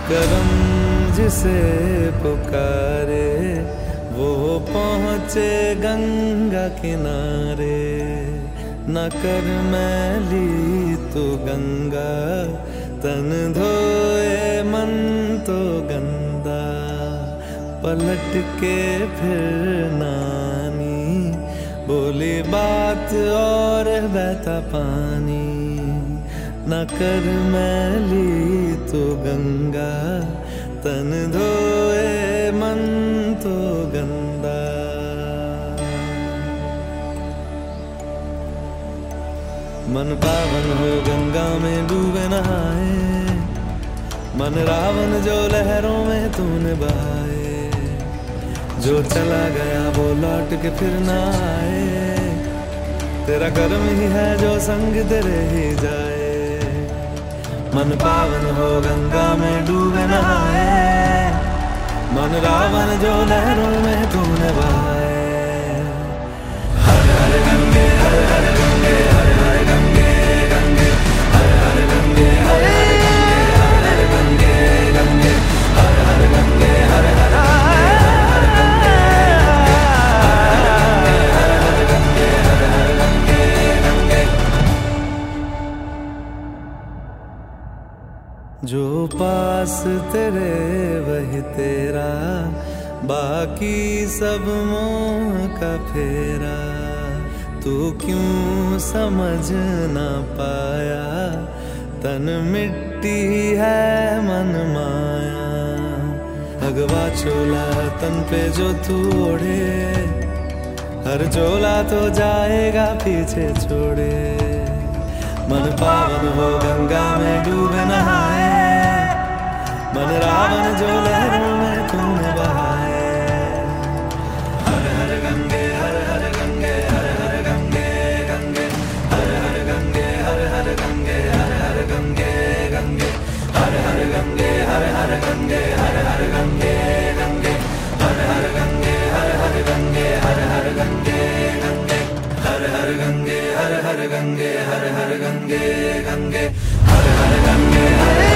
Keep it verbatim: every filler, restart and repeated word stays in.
करम जिसे पुकारे वो पहुँचे गंगा किनारे। न कर मैली तो गंगा तन धोए मन तो गंदा। पलट के फिर नानी बोली बात और बहता पानी। न कर मैली तो गंगा तन धोए मन तो गंदा। मन पावन हो गंगा में डूबे नहाए। मन रावण जो लहरों में तूने बहाए। जो चला गया वो लौट के फिर ना आए। तेरा कर्म ही है जो संग तेरे ही जाए। मन पावन हो गंगा में डूबे नहाए। मन रावण जो लहरों में तूने बहाए। हर हर गंगे हर हर गंगे हर हर गंगे गंगे हर हर गंगे हर हर गंगे हर हर गंगे गंगे हर हर गंगे हर हर जो पास तेरे वही तेरा। बाकी सब मोह का फेरा। तू क्यों समझ ना पाया तन मिट्टी है मन माया। भगवा चोला तन पे जो तू ओढ़े हर चोला तो जाएगा पीछे छोड़े। मन पावन हो गंगा में डूबे नहाए। मन रावण जो लहरों में तूने बहाए। हर हर गंगे हर हर गंगे हर हर गंगे गंगे हर हर गंगे हर हर गंगे हर हर गंगे गंगे हर हर गंगे हर हर गंगे हर हर गंगे गंगे हर हर गंगे हर हर गंगे हर हर गंगे गंगे हर हर गंगे हर हर गंगे हर हर गंगे गंगे हर हर गंगे हर